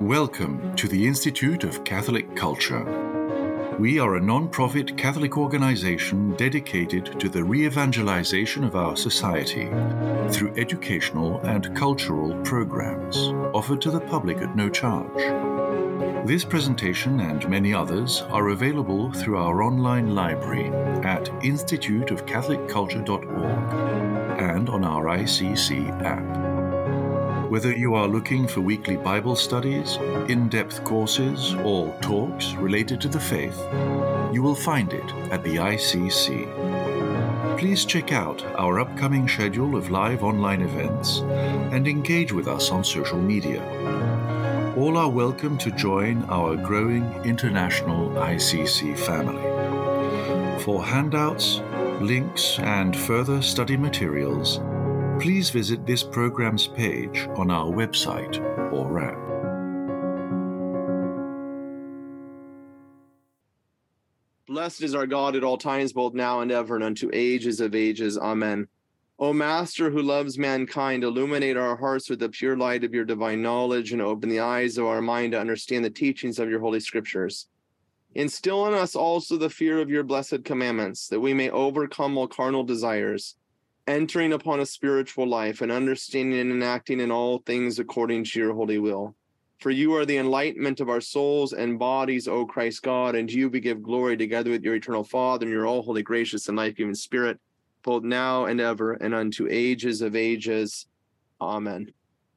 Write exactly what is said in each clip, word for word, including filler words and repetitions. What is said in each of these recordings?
Welcome to the Institute of Catholic Culture. We are a non-profit Catholic organization dedicated to the re-evangelization of our society through educational and cultural programs offered to the public at no charge. This presentation and many others are available through our online library at institute of catholic culture dot org and on our I C C app. Whether you are looking for weekly Bible studies, in-depth courses, or talks related to the faith, you will find it at the I C C. Please check out our upcoming schedule of live online events and engage with us on social media. All are welcome to join our growing international I C C family. For handouts, links, and further study materials, please visit this program's page on our website or app. Blessed is our God at all times, both now and ever, and unto ages of ages. Amen. O Master, who loves mankind, illuminate our hearts with the pure light of your divine knowledge and open the eyes of our mind to understand the teachings of your holy scriptures. Instill in us also the fear of your blessed commandments, that we may overcome all carnal desires, entering upon a spiritual life and understanding and acting in all things according to your holy will. For you are the enlightenment of our souls and bodies, O Christ God, and to you we give glory together with your eternal Father and your all holy, gracious, and life-giving Spirit, both now and ever, and unto ages of ages. Amen.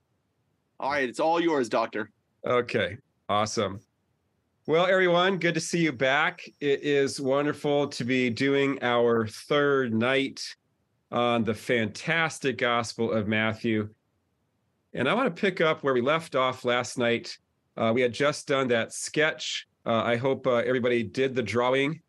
All right, it's all yours, Doctor. Okay, awesome. Well, everyone, good to see you back. It is wonderful to be doing our third night on the fantastic Gospel of Matthew. And I want to pick up where we left off last night. Uh, we had just done that sketch. Uh, I hope uh, everybody did the drawing.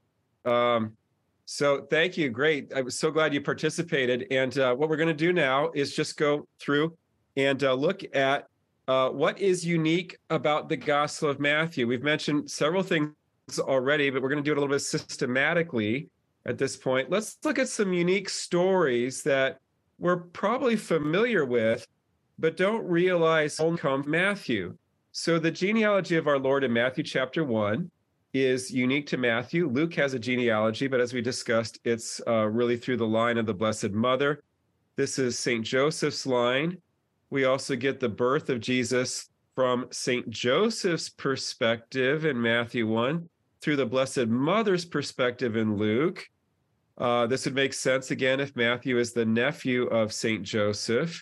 Um, so thank you. Great. I was so glad you participated. And uh, what we're going to do now is just go through and uh, look at uh, what is unique about the Gospel of Matthew. We've mentioned several things already, but we're going to do it a little bit systematically. At this point, let's look at some unique stories that we're probably familiar with, but don't realize only come from Matthew. So the genealogy of our Lord in Matthew chapter one is unique to Matthew. Luke has a genealogy, but as we discussed, it's uh, really through the line of the Blessed Mother. This is Saint Joseph's line. We also get the birth of Jesus from Saint Joseph's perspective in Matthew one, through the Blessed Mother's perspective in Luke. Uh, this would make sense, again, if Matthew is the nephew of Saint Joseph.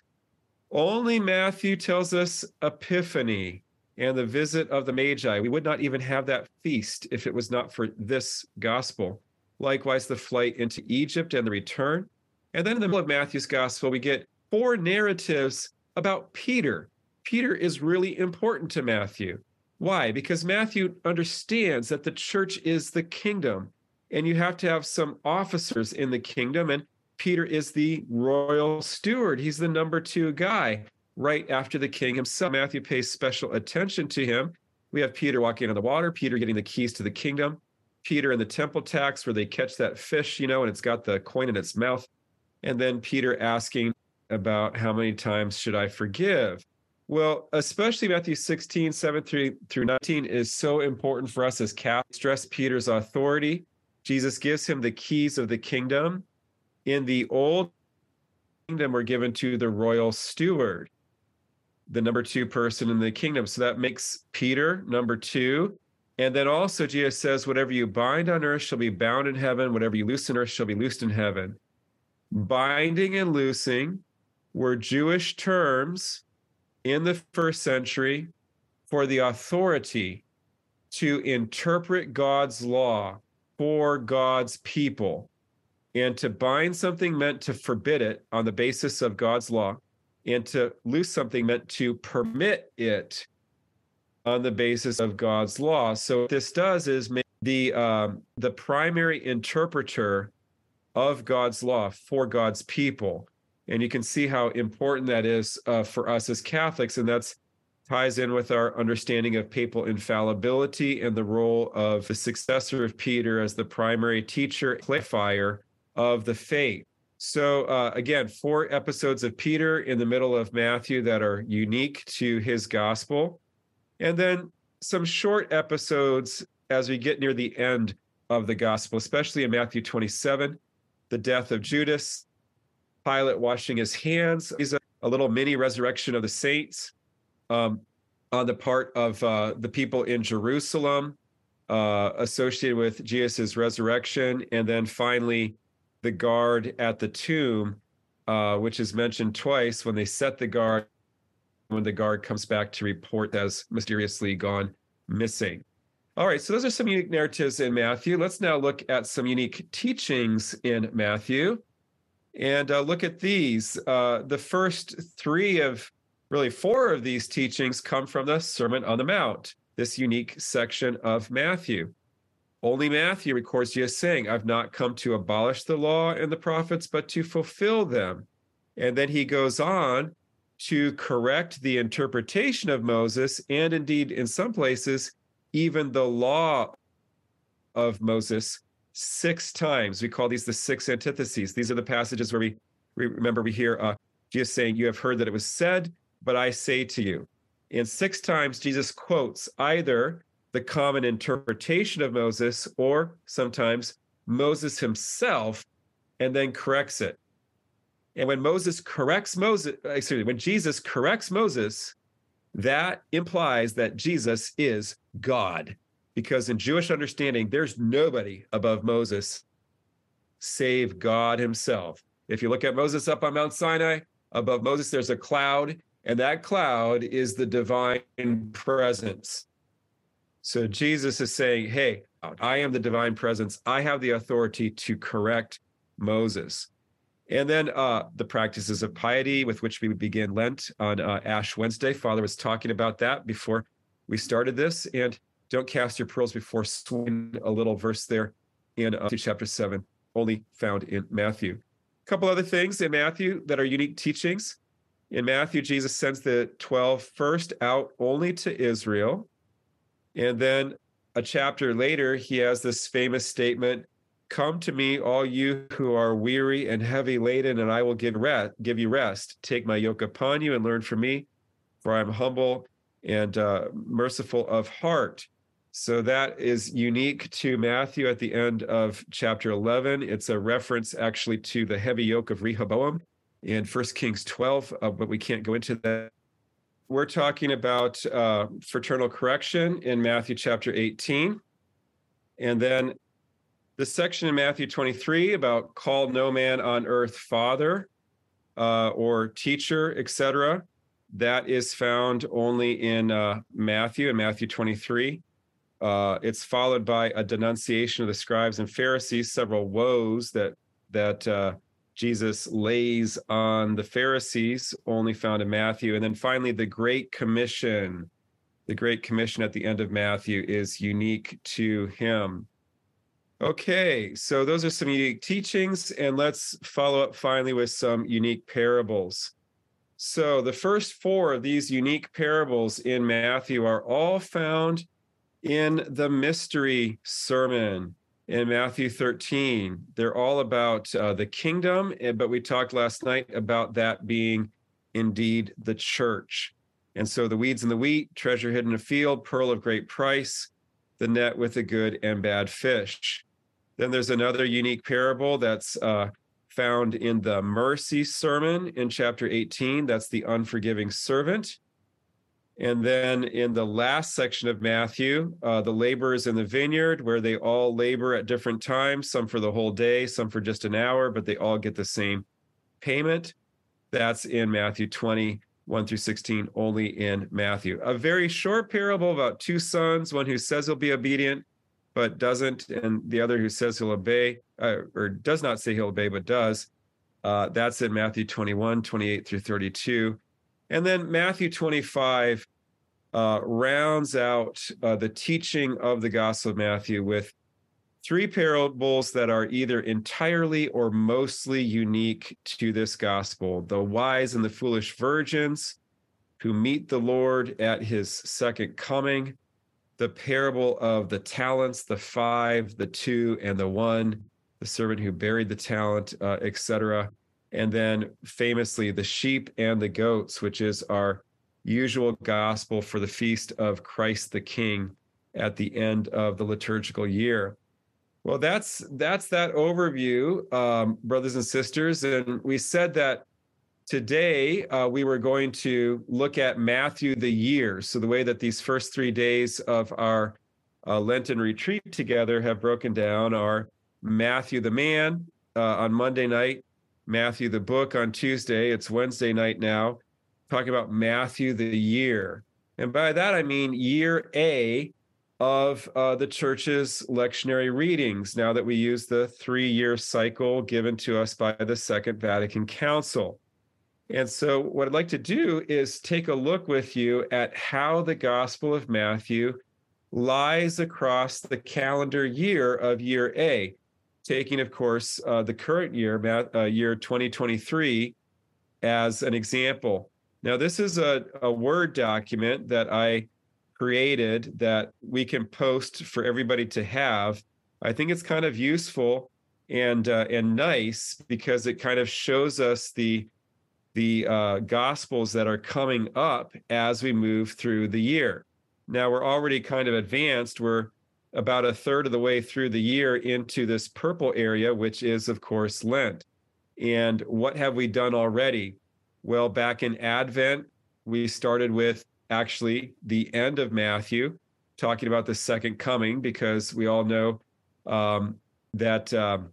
Only Matthew tells us Epiphany and the visit of the Magi. We would not even have that feast if it was not for this gospel. Likewise, the flight into Egypt and the return. And then in the middle of Matthew's gospel, we get four narratives about Peter. Peter is really important to Matthew. Why? Because Matthew understands that the church is the kingdom, and you have to have some officers in the kingdom, and Peter is the royal steward. He's the number two guy right after the king himself. Matthew pays special attention to him. We have Peter walking on the water, Peter getting the keys to the kingdom, Peter in the temple tax where they catch that fish, you know, and it's got the coin in its mouth, and then Peter asking about how many times should I forgive? Well, especially Matthew sixteen, seven through nineteen is so important for us as Catholics. Stress Peter's authority. Jesus gives him the keys of the kingdom. In the old kingdom were given to the royal steward, the number two person in the kingdom. So that makes Peter number two. And then also Jesus says, whatever you bind on earth shall be bound in heaven. Whatever you loose on earth shall be loosed in heaven. Binding and loosing were Jewish terms in the first century for the authority to interpret God's law for God's people. And to bind something meant to forbid it on the basis of God's law, and to loose something meant to permit it on the basis of God's law. So what this does is make the um, the primary interpreter of God's law for God's people. And you can see how important that is uh, for us as Catholics. And that's ties in with our understanding of papal infallibility and the role of the successor of Peter as the primary teacher, clarifier of the faith. So uh, again, four episodes of Peter in the middle of Matthew that are unique to his gospel. And then some short episodes as we get near the end of the gospel, especially in Matthew twenty-seven, the death of Judas, Pilate washing his hands. Is a, a little mini resurrection of the saints um, on the part of uh, the people in Jerusalem uh, associated with Jesus' resurrection. And then finally, the guard at the tomb, uh, which is mentioned twice when they set the guard, when the guard comes back to report that has mysteriously gone missing. All right, so those are some unique narratives in Matthew. Let's now look at some unique teachings in Matthew and uh, look at these. Uh, the first three of, really four of these teachings come from the Sermon on the Mount, this unique section of Matthew. Only Matthew records Jesus saying, I've not come to abolish the law and the prophets, but to fulfill them. And then he goes on to correct the interpretation of Moses, and indeed, in some places, even the law of Moses six times. We call these the six antitheses. These are the passages where we, we remember we hear uh, Jesus saying, you have heard that it was said, but I say to you. And six times Jesus quotes either the common interpretation of Moses or sometimes Moses himself, and then corrects it. And when Moses corrects Moses, excuse me, when Jesus corrects Moses, that implies that Jesus is God. Because in Jewish understanding, there's nobody above Moses save God himself. If you look at Moses up on Mount Sinai, above Moses, there's a cloud, and that cloud is the divine presence. So Jesus is saying, hey, I am the divine presence. I have the authority to correct Moses. And then uh, the practices of piety with which we begin Lent on uh, Ash Wednesday. Father was talking about that before we started this. And don't cast your pearls before swine, a little verse there in uh, chapter seven, only found in Matthew. A couple other things in Matthew that are unique teachings. In Matthew, Jesus sends the twelve first out only to Israel. And then a chapter later, he has this famous statement, come to me, all you who are weary and heavy laden, and I will give rest, give you rest. Take my yoke upon you and learn from me, for I am humble and uh, merciful of heart. So that is unique to Matthew at the end of chapter eleven. It's a reference actually to the heavy yoke of Rehoboam in First Kings twelve, uh, but we can't go into that. We're talking about uh, fraternal correction in Matthew chapter eighteen. And then the section in Matthew twenty-three about call no man on earth father uh, or teacher, et cetera. That is found only in uh, Matthew, in Matthew twenty-three. Uh, it's followed by a denunciation of the scribes and Pharisees, several woes that that uh, Jesus lays on the Pharisees, only found in Matthew. And then finally, the Great Commission. The Great Commission at the end of Matthew is unique to him. Okay, so those are some unique teachings, and let's follow up finally with some unique parables. So the first four of these unique parables in Matthew are all found in the mystery sermon in Matthew thirteen. They're all about uh, the kingdom, but we talked last night about that being indeed the church. And so the weeds and the wheat, treasure hidden in a field, pearl of great price, the net with the good and bad fish. Then there's another unique parable that's uh, found in the mercy sermon in chapter eighteen. That's the unforgiving servant. And then in the last section of Matthew, uh, the laborers in the vineyard, where they all labor at different times, some for the whole day, some for just an hour, but they all get the same payment. That's in Matthew twenty, one through sixteen, only in Matthew. A very short parable about two sons, one who says he'll be obedient, but doesn't, and the other who says he'll obey, uh, or does not say he'll obey, but does. Uh, that's in Matthew twenty-one, twenty-eight through thirty-two. And then Matthew twenty-five uh, rounds out uh, the teaching of the Gospel of Matthew with three parables that are either entirely or mostly unique to this gospel. The wise and the foolish virgins who meet the Lord at his second coming, the parable of the talents, the five, the two, and the one, the servant who buried the talent, uh, et cetera. And then famously, the sheep and the goats, which is our usual gospel for the feast of Christ the King at the end of the liturgical year. Well, that's that's that overview, um, brothers and sisters. And we said that today uh, we were going to look at Matthew the year. So the way that these first three days of our uh, Lenten retreat together have broken down are Matthew the man uh, on Monday night, Matthew the book on Tuesday. It's Wednesday night now, talking about Matthew the year. And by that, I mean year A of uh, the church's lectionary readings, now that we use the three-year cycle given to us by the Second Vatican Council. And so what I'd like to do is take a look with you at how the Gospel of Matthew lies across the calendar year of year A, taking, of course, uh, the current year, uh, year twenty twenty-three, as an example. Now, this is a, a Word document that I created that we can post for everybody to have. I think it's kind of useful and uh, and nice because it kind of shows us the the uh, Gospels that are coming up as we move through the year. Now, we're already kind of advanced. We're about a third of the way through the year into this purple area, which is, of course, Lent. And what have we done already? Well, back in Advent, we started with actually the end of Matthew, talking about the second coming, because we all know um, that um,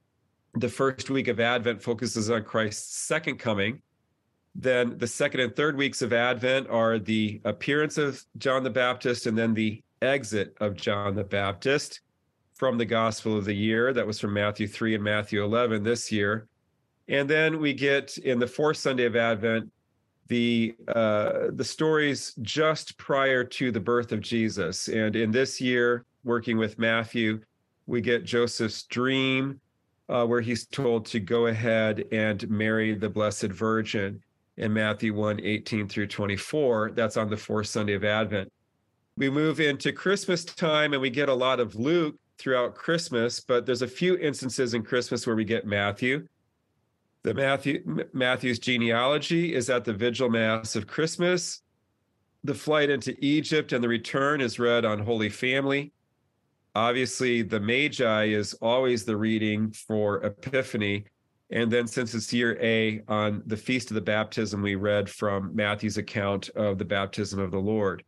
the first week of Advent focuses on Christ's second coming. Then the second and third weeks of Advent are the appearance of John the Baptist and then the exit of John the Baptist from the gospel of the year. That was from Matthew three and Matthew eleven this year. And then we get in the fourth Sunday of Advent, the uh, the stories just prior to the birth of Jesus. And in this year, working with Matthew, we get Joseph's dream, uh, where he's told to go ahead and marry the Blessed Virgin in Matthew one, eighteen through twenty-four. That's on the fourth Sunday of Advent. We move into Christmas time, and we get a lot of Luke throughout Christmas, but there's a few instances in Christmas where we get Matthew. The Matthew Matthew's genealogy is at the Vigil Mass of Christmas. The flight into Egypt and the return is read on Holy Family. Obviously, the Magi is always the reading for Epiphany. And then since it's year A, on the Feast of the Baptism, we read from Matthew's account of the baptism of the Lord.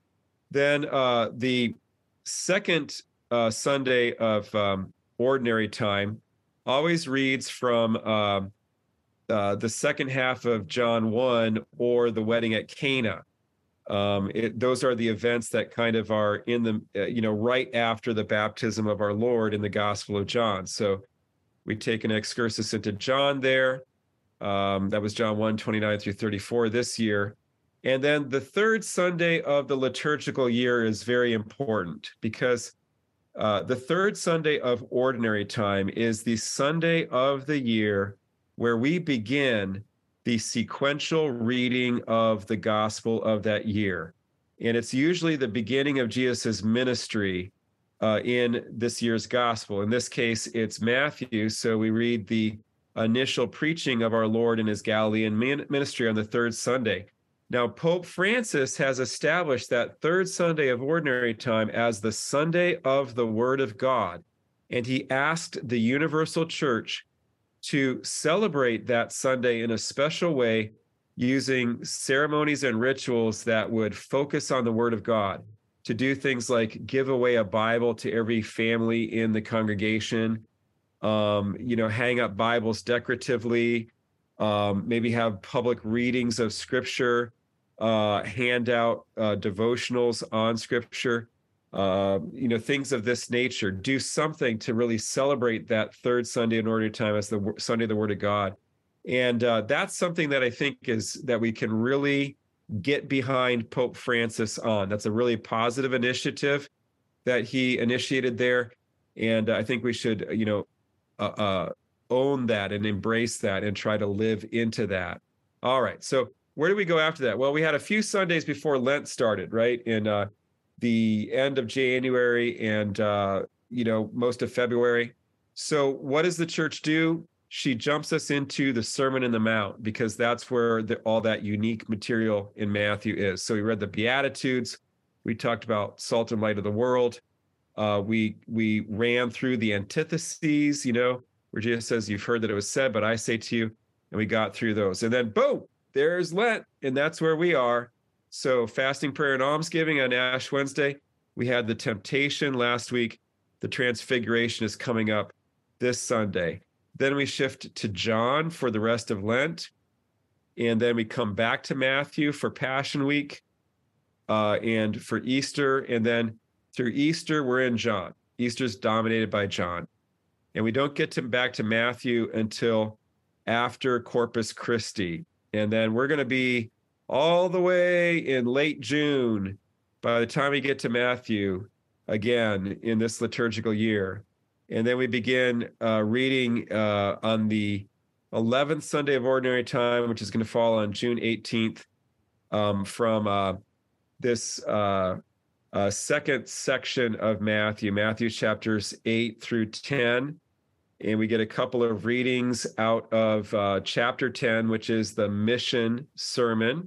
Then uh, the second uh, Sunday of um, Ordinary Time always reads from um, uh, the second half of John one or the wedding at Cana. Um, it, those are the events that kind of are in the, uh, you know, right after the baptism of our Lord in the Gospel of John. So we take an excursus into John there. Um, that was John one, twenty-nine through thirty-four this year. And then the third Sunday of the liturgical year is very important because uh, the third Sunday of Ordinary Time is the Sunday of the year where we begin the sequential reading of the gospel of that year. And it's usually the beginning of Jesus's ministry uh, in this year's gospel. In this case, it's Matthew. So we read the initial preaching of our Lord in his Galilean ministry on the third Sunday. Now, Pope Francis has established that third Sunday of Ordinary Time as the Sunday of the Word of God. And he asked the Universal Church to celebrate that Sunday in a special way using ceremonies and rituals that would focus on the Word of God, to do things like give away a Bible to every family in the congregation, um, you know, hang up Bibles decoratively, um, maybe have public readings of Scripture, uh, hand out uh, devotionals on Scripture, uh, you know, things of this nature. Do something to really celebrate that third Sunday in Ordinary Time as the Sunday of the Word of God. And uh, that's something that I think is that we can really get behind Pope Francis on. That's a really positive initiative that he initiated there. And I think we should, you know, uh, uh, own that and embrace that and try to live into that. All right. So where do we go after that? Well, we had a few Sundays before Lent started, right? In uh, the end of January and, uh, you know, most of February. So what does the church do? she jumps us into the Sermon on the Mount, because that's where the, all that unique material in Matthew is. So we read the Beatitudes. We talked about salt and light of the world. Uh, we we ran through the antitheses, you know, where Jesus says, you've heard that it was said, but I say to you, and we got through those. And then, boom, there's Lent, and that's where we are. So fasting, prayer, and almsgiving on Ash Wednesday. We had the temptation last week. The transfiguration is coming up this Sunday. Then we shift to John for the rest of Lent. And then we come back to Matthew for Passion Week uh, and for Easter. And then through Easter, we're in John. Easter's dominated by John. And we don't get to back to Matthew until after Corpus Christi. And then we're going to be all the way in late June by the time we get to Matthew again in this liturgical year. And then we begin uh, reading uh, on the eleventh Sunday of Ordinary Time, which is going to fall on June eighteenth, um, from uh, this uh, uh, second section of Matthew, Matthew chapters eight through ten. And we get a couple of readings out of uh, chapter ten, which is the mission sermon.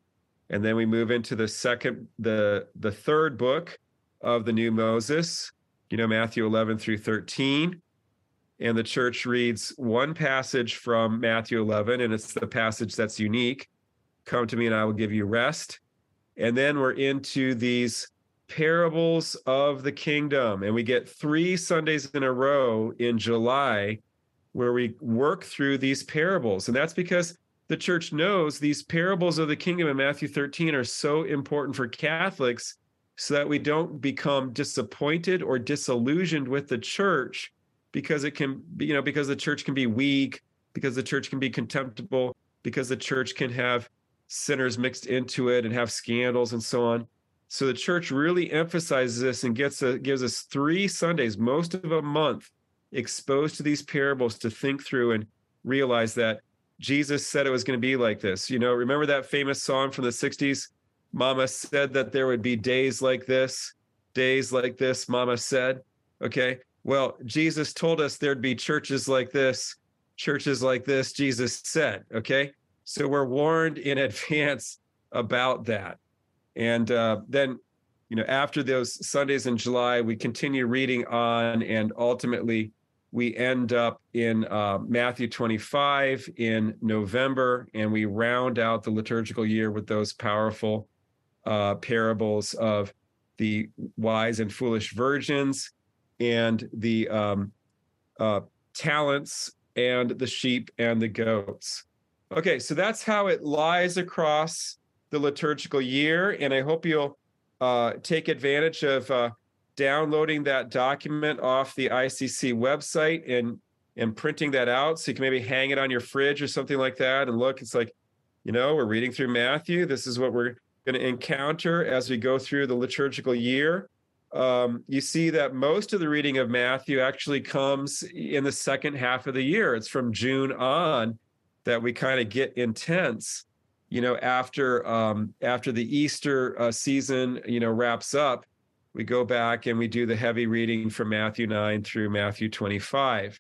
And then we move into the second, the, the third book of the New Moses, you know, Matthew eleven through thirteen. And the church reads one passage from Matthew eleven, and it's the passage that's unique. Come to me and I will give you rest. And then we're into these parables of the kingdom. And we get three Sundays in a row in July where we work through these parables. And that's because the church knows these parables of the kingdom in Matthew thirteen are so important for Catholics, so that we don't become disappointed or disillusioned with the church, because it can be, you know, because the church can be weak, because the church can be contemptible, because the church can have sinners mixed into it and have scandals and so on. So the church really emphasizes this and gets a, gives us three Sundays, most of a month, exposed to these parables to think through and realize that Jesus said it was going to be like this. You know, remember that famous song from the sixties? Mama said that there would be days like this, days like this, Mama said. Okay, well, Jesus told us there'd be churches like this, churches like this, Jesus said, okay? So we're warned in advance about that. And uh, then, you know, after those Sundays in July, we continue reading on, and ultimately we end up in uh, Matthew twenty-five in November, and we round out the liturgical year with those powerful uh, parables of the wise and foolish virgins and the um, uh, talents and the sheep and the goats. Okay, so that's how it lies across the liturgical year, and I hope you'll uh, take advantage of uh, downloading that document off the I C C website and and printing that out, so you can maybe hang it on your fridge or something like that and look. It's like, you know, we're reading through Matthew. This is what we're going to encounter as we go through the liturgical year. Um, you see that most of the reading of Matthew actually comes in the second half of the year. It's from June on that we kind of get intense. You know, after um, after the Easter uh, season, you know, wraps up, we go back and we do the heavy reading from Matthew nine through Matthew twenty-five.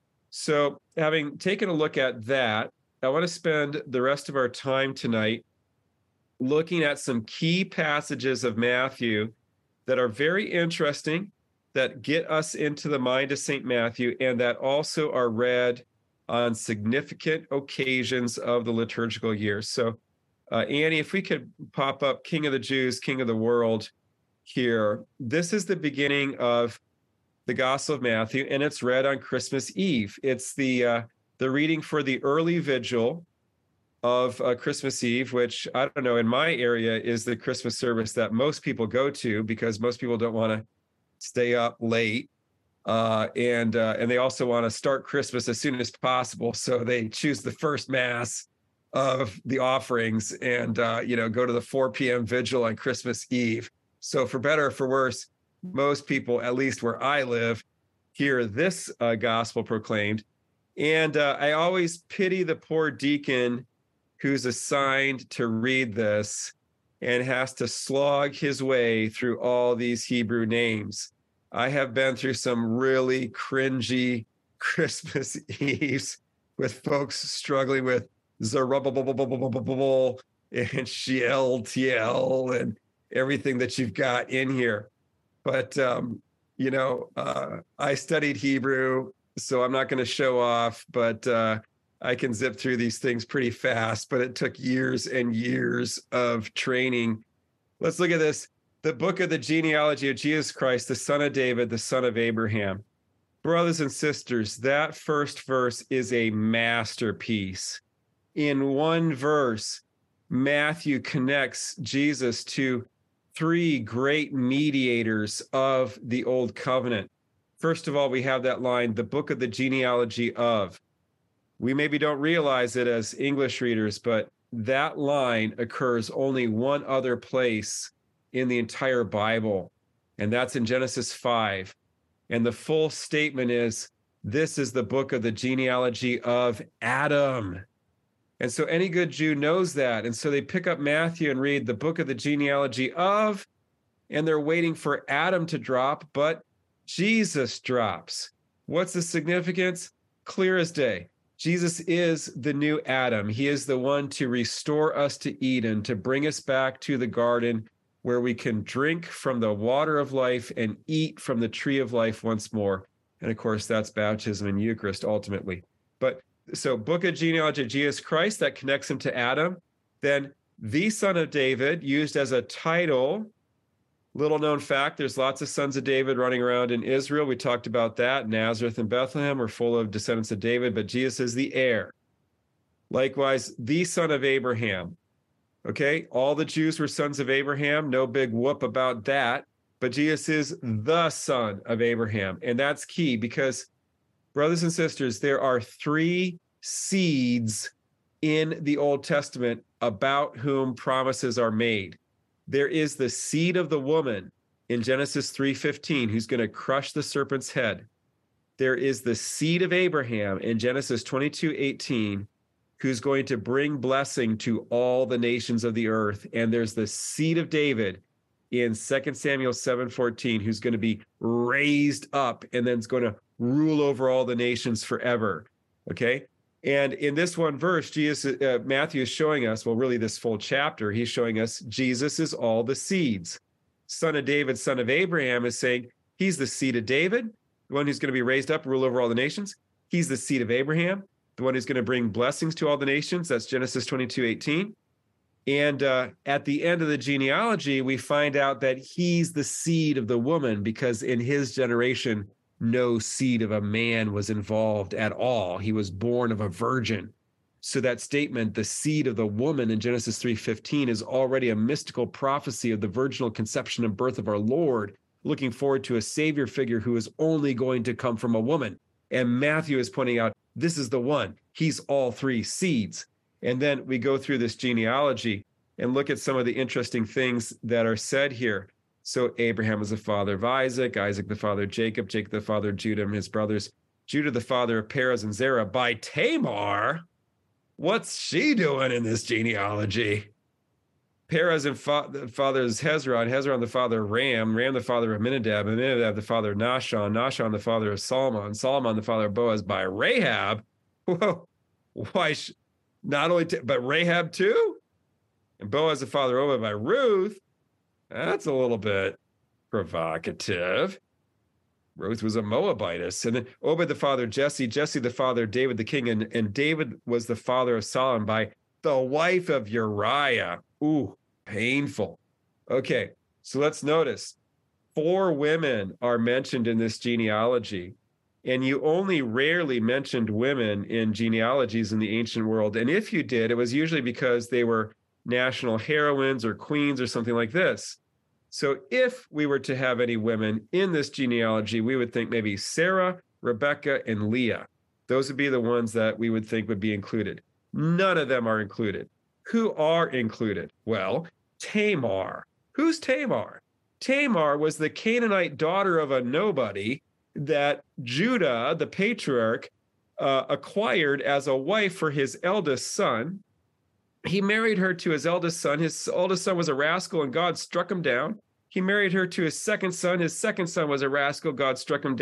So having taken a look at that, I want to spend the rest of our time tonight looking at some key passages of Matthew that are very interesting, that get us into the mind of Saint Matthew, and that also are read on significant occasions of the liturgical year. So, uh, Annie, if we could pop up King of the Jews, King of the World here. This is the beginning of the Gospel of Matthew, and it's read on Christmas Eve. It's the uh, the reading for the early vigil of uh, Christmas Eve, which, I don't know, in my area is the Christmas service that most people go to, because most people don't want to stay up late. Uh, and uh, and they also want to start Christmas as soon as possible. So they choose the first Mass of the offerings and, uh, you know, go to the four p.m. vigil on Christmas Eve. So for better or for worse, most people, at least where I live, hear this uh, gospel proclaimed. And uh, I always pity the poor deacon who's assigned to read this and has to slog his way through all these Hebrew names. I have been through some really cringy Christmas Eves with folks struggling with Zerubbabel and Shealtiel and everything that you've got in here. But, um, you know, uh, I studied Hebrew, so I'm not going to show off, but uh, I can zip through these things pretty fast, but it took years and years of training. Let's look at this. The book of the genealogy of Jesus Christ, the son of David, the son of Abraham. Brothers and sisters, that first verse is a masterpiece. In one verse, Matthew connects Jesus to three great mediators of the Old Covenant. First of all, we have that line, the book of the genealogy of. We maybe don't realize it as English readers, but that line occurs only one other place in the entire Bible, and that's in Genesis five. And the full statement is, this is the book of the genealogy of Adam. And so any good Jew knows that. And so they pick up Matthew and read the book of the genealogy of, and they're waiting for Adam to drop, but Jesus drops. What's the significance? Clear as day. Jesus is the new Adam. He is the one to restore us to Eden, to bring us back to the garden where we can drink from the water of life and eat from the tree of life once more. And of course, that's baptism and Eucharist ultimately. But so book of genealogy of Jesus Christ, that connects him to Adam. Then the son of David, used as a title. Little known fact, there's lots of sons of David running around in Israel. We talked about that. Nazareth and Bethlehem are full of descendants of David, but Jesus is the heir. Likewise, the son of Abraham. Okay, all the Jews were sons of Abraham. No big whoop about that. But Jesus is the son of Abraham. And that's key because, brothers and sisters, there are three seeds in the Old Testament about whom promises are made. There is the seed of the woman in Genesis three fifteen, who's going to crush the serpent's head. There is the seed of Abraham in Genesis twenty-two eighteen, who's going to bring blessing to all the nations of the earth. And there's the seed of David in Second Samuel seven fourteen, who's going to be raised up and then is going to rule over all the nations forever. Okay? And in this one verse, Jesus, uh, Matthew is showing us, well, really this full chapter, he's showing us Jesus is all the seeds. Son of David, son of Abraham is saying he's the seed of David, the one who's going to be raised up, rule over all the nations. He's the seed of Abraham, the one who's going to bring blessings to all the nations. That's Genesis twenty-two eighteen. And uh, at the end of the genealogy, we find out that he's the seed of the woman because in his generation, no seed of a man was involved at all. He was born of a virgin. So that statement, the seed of the woman in Genesis three fifteen, is already a mystical prophecy of the virginal conception and birth of our Lord, looking forward to a savior figure who is only going to come from a woman. And Matthew is pointing out, this is the one. He's all three seeds. And then we go through this genealogy and look at some of the interesting things that are said here. So Abraham was the father of Isaac, Isaac the father of Jacob, Jacob the father of Judah and his brothers, Judah the father of Perez and Zerah by Tamar. What's she doing in this genealogy? Perez and fa- the father is Hezron, Hezron the father of Ram, Ram the father of Amminadab, Amminadab the father of Nahshon, Nahshon the father of Solomon, Solomon the father of Boaz by Rahab. Whoa, why? Sh- not only, t- but Rahab too? And Boaz the father of Obed by Ruth. That's a little bit provocative. Ruth was a Moabitess. And then Obed the father of Jesse, Jesse the father of David the king, and, and David was the father of Solomon by the wife of Uriah. Ooh, painful. Okay, so let's notice. Four women are mentioned in this genealogy, and you only rarely mentioned women in genealogies in the ancient world. And if you did, it was usually because they were national heroines or queens or something like this. So if we were to have any women in this genealogy, we would think maybe Sarah, Rebecca, and Leah. Those would be the ones that we would think would be included. None of them are included. Who are included? Well, Tamar. Who's Tamar? Tamar was the Canaanite daughter of a nobody that Judah, the patriarch, uh, acquired as a wife for his eldest son. He married her to his eldest son. His oldest son was a rascal, and God struck him down. He married her to his second son. His second son was a rascal. God struck him down.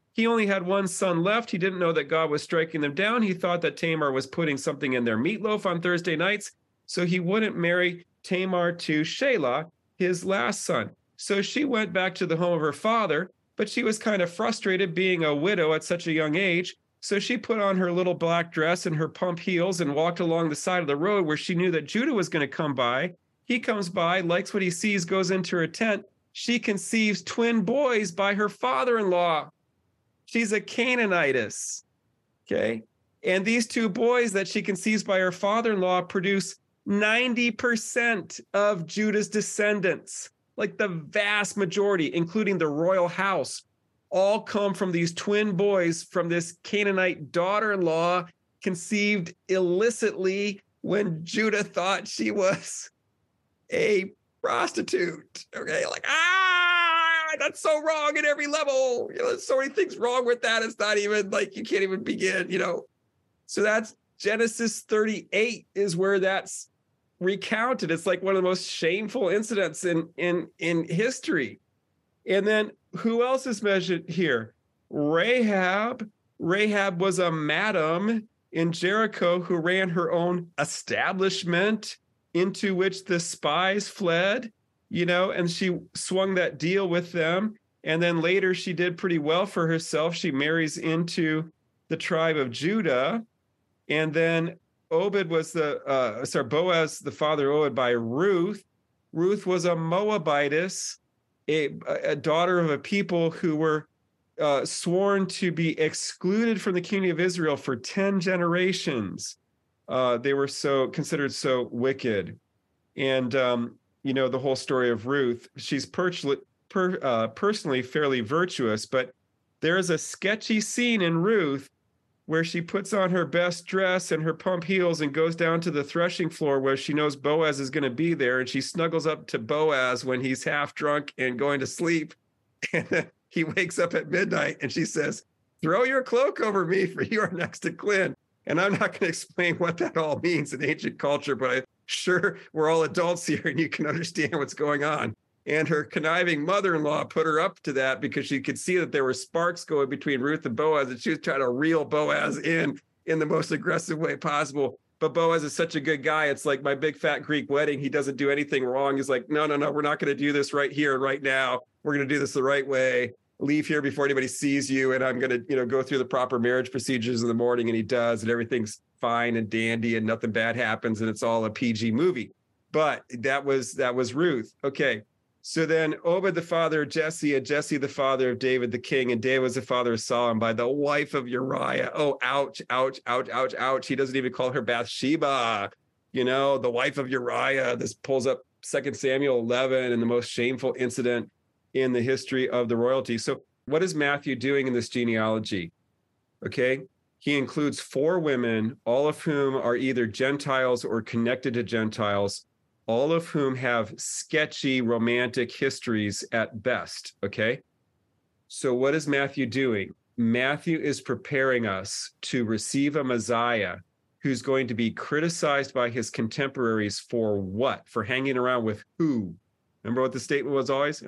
He only had one son left. He didn't know that God was striking them down. He thought that Tamar was putting something in their meatloaf on Thursday nights, so he wouldn't marry Tamar to Shelah, his last son. So she went back to the home of her father, but she was kind of frustrated being a widow at such a young age. So she put on her little black dress and her pump heels and walked along the side of the road where she knew that Judah was going to come by. He comes by, likes what he sees, goes into her tent. She conceives twin boys by her father-in-law. She's a Canaanitess, okay? And these two boys that she conceives by her father-in-law produce ninety percent of Judah's descendants, like the vast majority, including the royal house, all come from these twin boys from this Canaanite daughter-in-law conceived illicitly when Judah thought she was a prostitute. Okay, like, ah, that's so wrong at every level. You know, there's so many things wrong with that. It's not even like you can't even begin, you know. So that's Genesis thirty-eight is where that's recounted. It's like one of the most shameful incidents in in in history. And then who else is mentioned here? Rahab. Rahab was a madam in Jericho who ran her own establishment into which the spies fled, you know, and she swung that deal with them. And then later she did pretty well for herself. She marries into the tribe of Judah. And then Obed was the, uh, sorry, Boaz, the father of Obed by Ruth. Ruth was a Moabitess, a, a daughter of a people who were uh, sworn to be excluded from the community of Israel for ten generations. Uh, they were so considered so wicked. And, um, you know, the whole story of Ruth, she's per, per, uh, personally fairly virtuous, but there is a sketchy scene in Ruth where she puts on her best dress and her pump heels and goes down to the threshing floor where she knows Boaz is going to be there. And she snuggles up to Boaz when he's half drunk and going to sleep. And then he wakes up at midnight and she says, "Throw your cloak over me, for you are next to kin." And I'm not going to explain what that all means in ancient culture, but I'm sure we're all adults here and you can understand what's going on. And her conniving mother-in-law put her up to that because she could see that there were sparks going between Ruth and Boaz, and she was trying to reel Boaz in in the most aggressive way possible. But Boaz is such a good guy. It's like my big fat Greek wedding. He doesn't do anything wrong. He's like, no, no, no, we're not going to do this right here and right now. We're going to do this the right way. Leave here before anybody sees you. And I'm going to, you know, go through the proper marriage procedures in the morning. And he does, and everything's fine and dandy and nothing bad happens. And it's all a P G movie. But that was, that was Ruth. Okay. So then Obed, the father of Jesse, and Jesse, the father of David, the king, and David was the father of Solomon by the wife of Uriah. Oh, ouch, ouch, ouch, ouch, ouch. He doesn't even call her Bathsheba, you know, the wife of Uriah. This pulls up Second Samuel eleven and the most shameful incident in the history of the royalty. So what is Matthew doing in this genealogy? Okay. He includes four women, all of whom are either Gentiles or connected to Gentiles, all of whom have sketchy romantic histories at best, okay? So what is Matthew doing? Matthew is preparing us to receive a Messiah who's going to be criticized by his contemporaries for what? For hanging around with who? Remember what the statement was always?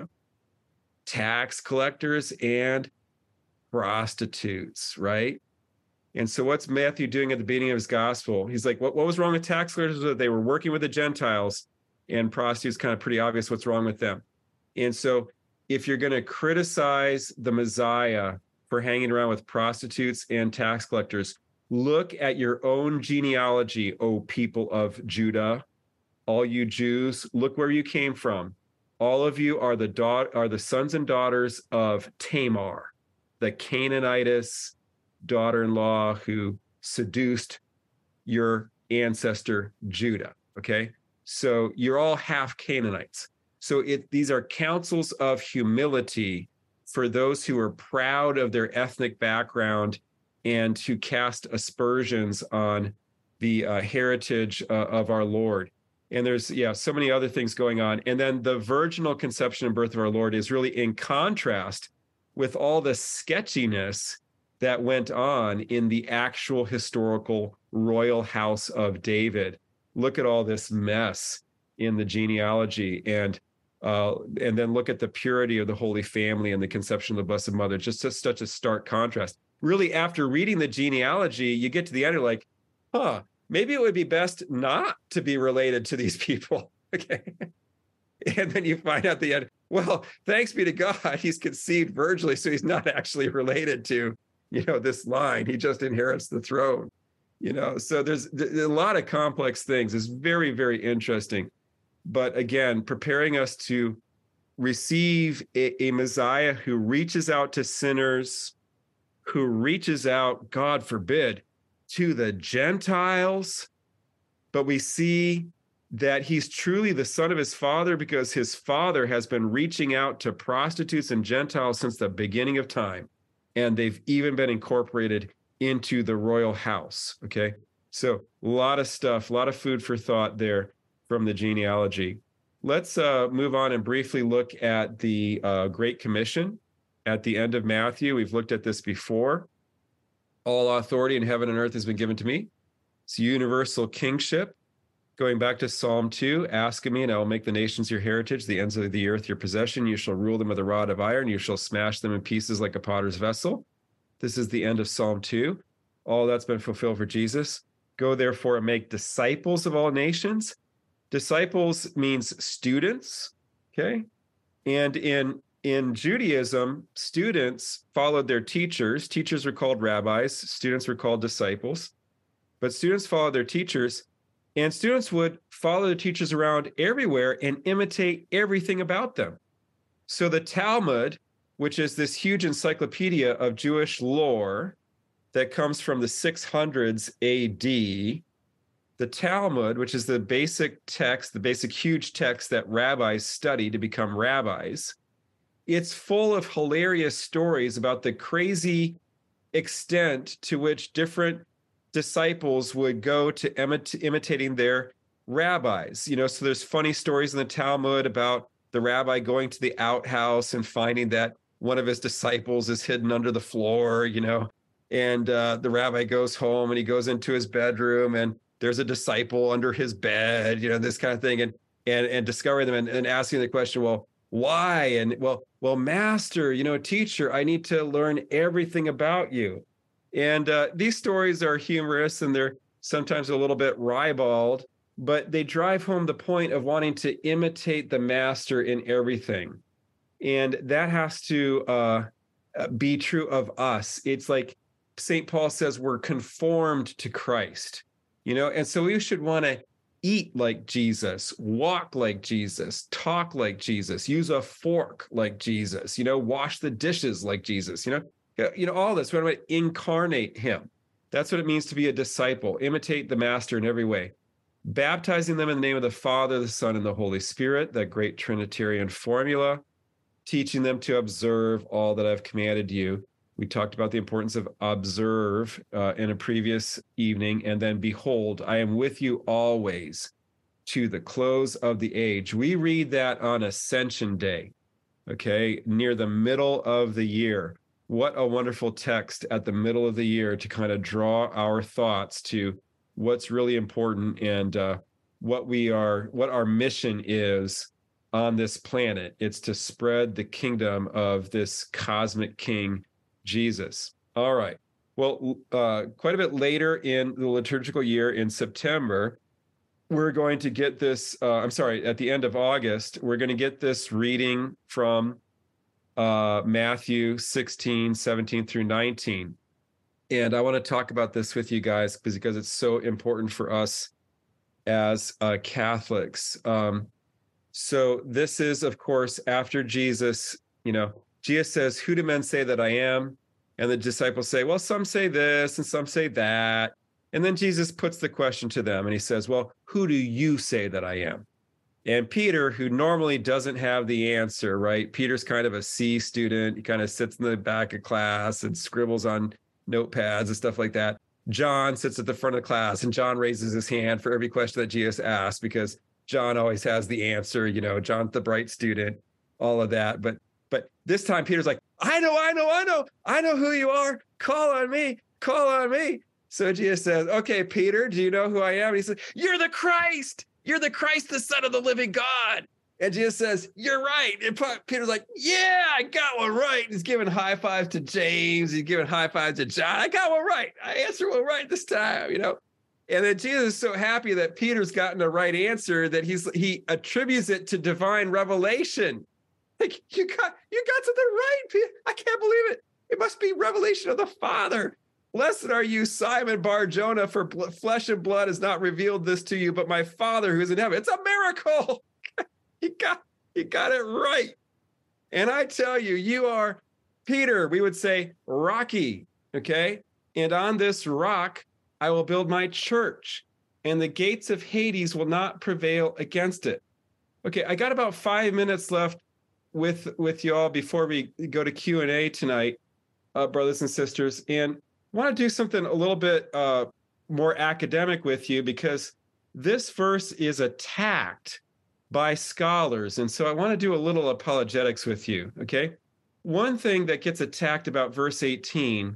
Tax collectors and prostitutes, right? And so what's Matthew doing at the beginning of his gospel? He's like, what, what was wrong with tax collectors? They were working with the Gentiles, and prostitutes, kind of pretty obvious what's wrong with them. And so if you're going to criticize the Messiah for hanging around with prostitutes and tax collectors, look at your own genealogy, O people of Judah, all you Jews, look where you came from. All of you are the da- are the sons and daughters of Tamar, the Canaanitess daughter-in-law who seduced your ancestor Judah, okay? So you're all half Canaanites. So it, these are counsels of humility for those who are proud of their ethnic background and who cast aspersions on the uh, heritage uh, of our Lord. And there's, yeah, so many other things going on. And then the virginal conception and birth of our Lord is really in contrast with all the sketchiness that went on in the actual historical royal house of David. Look at all this mess in the genealogy. And Uh, and then look at the purity of the Holy Family and the conception of the Blessed Mother. Just, just such a stark contrast. Really, after reading the genealogy, you get to the end, you're like, huh, maybe it would be best not to be related to these people. Okay. And then you find out the end, well, thanks be to God, he's conceived virginally, so he's not actually related to, you know, this line. He just inherits the throne, you know. So there's, there's a lot of complex things. It's very, very interesting. But again, preparing us to receive a, a Messiah who reaches out to sinners, who reaches out, God forbid, to the Gentiles. But we see that he's truly the son of his father because his father has been reaching out to prostitutes and Gentiles since the beginning of time. And they've even been incorporated into the royal house. Okay. So a lot of stuff, a lot of food for thought there from the genealogy. Let's uh, move on and briefly look at the uh, Great Commission at the end of Matthew. We've looked at this before. All authority in heaven and earth has been given to me. It's universal kingship. Going back to Psalm two, ask of me, and I will make the nations your heritage, the ends of the earth your possession. You shall rule them with a rod of iron. You shall smash them in pieces like a potter's vessel. This is the end of Psalm two. All that's been fulfilled for Jesus. Go therefore and make disciples of all nations. Disciples means students, okay? And in, in Judaism, students followed their teachers. Teachers were called rabbis. Students were called disciples. But students followed their teachers. And students would follow the teachers around everywhere and imitate everything about them. So the Talmud, which is this huge encyclopedia of Jewish lore that comes from the six hundreds A D, the Talmud, which is the basic text, the basic huge text that rabbis study to become rabbis, it's full of hilarious stories about the crazy extent to which different disciples would go to imit- imitating their rabbis. You know, so there's funny stories in the Talmud about the rabbi going to the outhouse and finding that one of his disciples is hidden under the floor, you know, and uh, the rabbi goes home and he goes into his bedroom and there's a disciple under his bed, you know, this kind of thing, and and and discovering them and, and asking the question, well, why? And well, well, master, you know, teacher, I need to learn everything about you. And uh, these stories are humorous and they're sometimes a little bit ribald, but they drive home the point of wanting to imitate the master in everything. And that has to uh, be true of us. It's like Saint Paul says, we're conformed to Christ, you know, and so we should want to eat like Jesus, walk like Jesus, talk like Jesus, use a fork like Jesus, you know, wash the dishes like Jesus, you know, you know, all this. We want to incarnate him. That's what it means to be a disciple, imitate the master in every way, baptizing them in the name of the Father, the Son, and the Holy Spirit, that great Trinitarian formula, teaching them to observe all that I've commanded you. We talked about the importance of observe uh, in a previous evening. And then behold, I am with you always to the close of the age. We read that on Ascension Day, okay, near the middle of the year. What a wonderful text at the middle of the year to kind of draw our thoughts to what's really important and uh, what we are, what our mission is on this planet. It's to spread the kingdom of this cosmic king, Jesus. All right. Well, uh, quite a bit later in the liturgical year in September, we're going to get this, uh, I'm sorry, at the end of August, we're going to get this reading from uh, Matthew sixteen, seventeen through nineteen. And I want to talk about this with you guys because it's so important for us as uh, Catholics. Um, so this is, of course, after Jesus, you know, Jesus says, who do men say that I am? And the disciples say, well, some say this and some say that. And then Jesus puts the question to them and he says, well, who do you say that I am? And Peter, who normally doesn't have the answer, right? Peter's kind of a C student. He kind of sits in the back of class and scribbles on notepads and stuff like that. John sits at the front of the class and John raises his hand for every question that Jesus asks because John always has the answer. You know, John's the bright student, all of that. But But this time, Peter's like, I know, I know, I know, I know who you are. Call on me, call on me. So Jesus says, okay, Peter, do you know who I am? And he says, you're the Christ. You're the Christ, the Son of the living God. And Jesus says, you're right. And Peter's like, yeah, I got one right. He's giving high fives to James. He's giving high fives to John. I got one right. I answered one right this time, you know. And then Jesus is so happy that Peter's gotten the right answer that he's he attributes it to divine revelation. Like, you got you got something right, Peter. I can't believe it. It must be revelation of the Father. Blessed are you, Simon Bar-Jonah, for bl- flesh and blood has not revealed this to you, but my Father who's in heaven. It's a miracle. He got, he got it right. And I tell you, you are Peter, we would say rocky, okay? And on this rock, I will build my church, and the gates of Hades will not prevail against it. Okay, I got about five minutes left with, with y'all before we go to Q and A tonight, uh, brothers and sisters. And I want to do something a little bit uh, more academic with you, because this verse is attacked by scholars. And so I want to do a little apologetics with you, okay? One thing that gets attacked about verse eighteen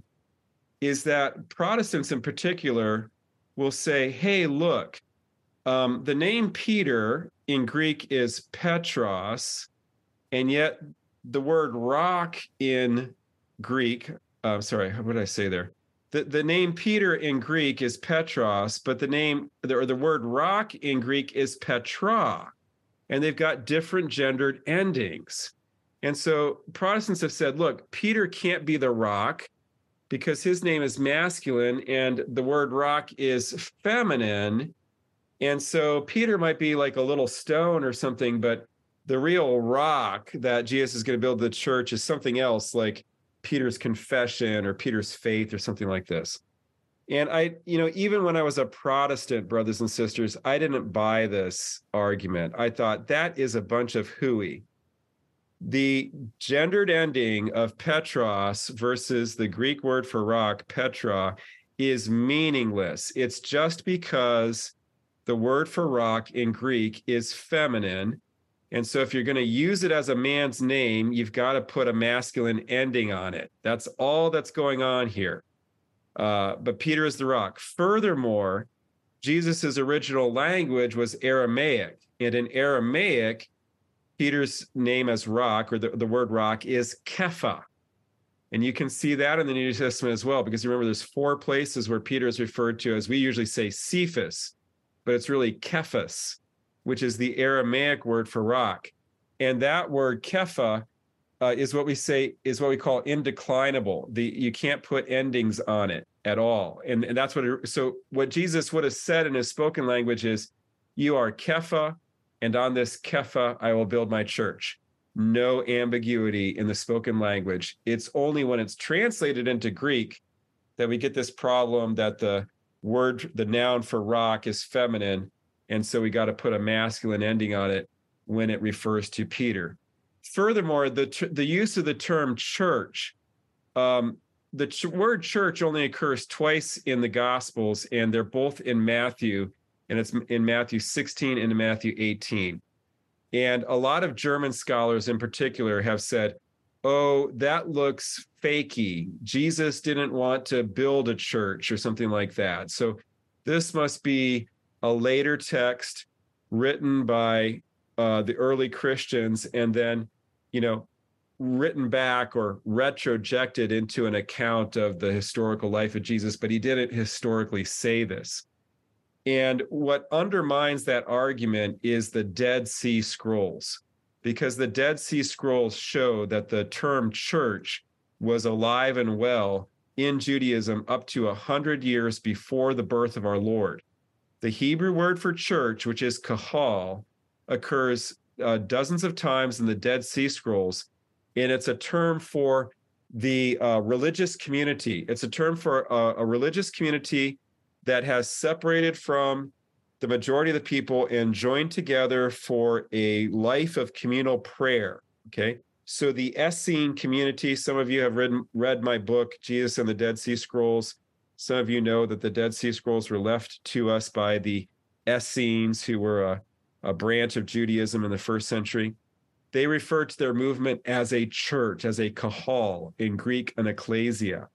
is that Protestants in particular will say, hey, look, um, the name Peter in Greek is Petros, and yet the word rock in Greek, uh, sorry, what did I say there? The, the name Peter in Greek is Petros, but the name, or the word rock in Greek is Petra. And they've got different gendered endings. And so Protestants have said, look, Peter can't be the rock because his name is masculine and the word rock is feminine. And so Peter might be like a little stone or something, but the real rock that Jesus is going to build the church is something else, like Peter's confession or Peter's faith or something like this. And I, you know, even when I was a Protestant, brothers and sisters, I didn't buy this argument. I thought that is a bunch of hooey. The gendered ending of Petros versus the Greek word for rock, Petra, is meaningless. It's just because the word for rock in Greek is feminine. And so if you're going to use it as a man's name, you've got to put a masculine ending on it. That's all that's going on here. Uh, but Peter is the rock. Furthermore, Jesus's original language was Aramaic. And in Aramaic, Peter's name as rock, or the, the word rock, is Kepha. And you can see that in the New Testament as well, because remember, there's four places where Peter is referred to as, we usually say Cephas, but it's really Kephas, which is the Aramaic word for rock. And that word Kepha uh, is what we say, is what we call indeclinable. The, you can't put endings on it at all. And, and that's what, it, so what Jesus would have said in his spoken language is, you are Kepha, and on this Kepha, I will build my church. No ambiguity in the spoken language. It's only when it's translated into Greek that we get this problem that the word, the noun for rock is feminine. And so we got to put a masculine ending on it when it refers to Peter. Furthermore, the, the use of the term church, um, the ch- word church only occurs twice in the Gospels, and they're both in Matthew, and it's in Matthew sixteen and in Matthew eighteen. And a lot of German scholars in particular have said, oh, that looks fakey. Jesus didn't want to build a church or something like that. So this must be a later text written by uh, the early Christians and then, you know, written back or retrojected into an account of the historical life of Jesus, but he didn't historically say this. And what undermines that argument is the Dead Sea Scrolls, because the Dead Sea Scrolls show that the term church was alive and well in Judaism up to one hundred years before the birth of our Lord. The Hebrew word for church, which is kahal, occurs uh, dozens of times in the Dead Sea Scrolls, and it's a term for the uh, religious community. It's a term for a, a religious community that has separated from the majority of the people and joined together for a life of communal prayer, okay? So the Essene community, some of you have read, read my book, Jesus and the Dead Sea Scrolls. Some of you know that the Dead Sea Scrolls were left to us by the Essenes, who were a, a branch of Judaism in the first century. They referred to their movement as a church, as a kahal, in Greek, an ecclesia.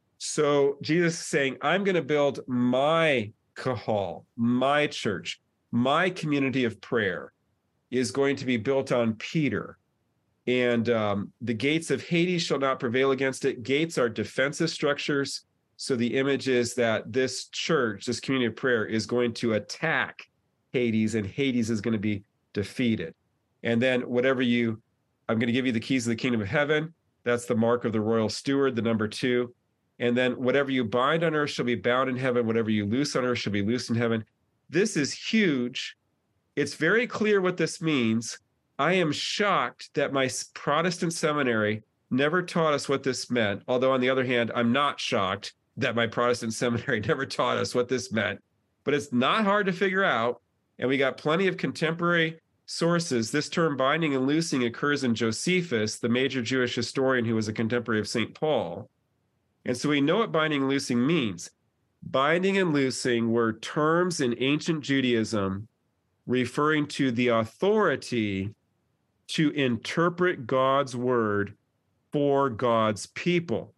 So Jesus is saying, I'm going to build my kahal, my church, my community of prayer. is going to be built on Peter. And um, the gates of Hades shall not prevail against it. Gates are defensive structures. So the image is that this church, this community of prayer, is going to attack Hades, and Hades is going to be defeated. And then whatever you, I'm going to give you the keys of the kingdom of heaven. That's the mark of the royal steward, the number two. And then whatever you bind on earth shall be bound in heaven. Whatever you loose on earth shall be loosed in heaven. This is huge. It's very clear what this means. I am shocked that my Protestant seminary never taught us what this meant. Although on the other hand, I'm not shocked that my Protestant seminary never taught us what this meant. But it's not hard to figure out. And we got plenty of contemporary sources. This term binding and loosing occurs in Josephus, the major Jewish historian who was a contemporary of Saint Paul. And so we know what binding and loosing means. Binding and loosing were terms in ancient Judaism referring to the authority to interpret God's word for God's people.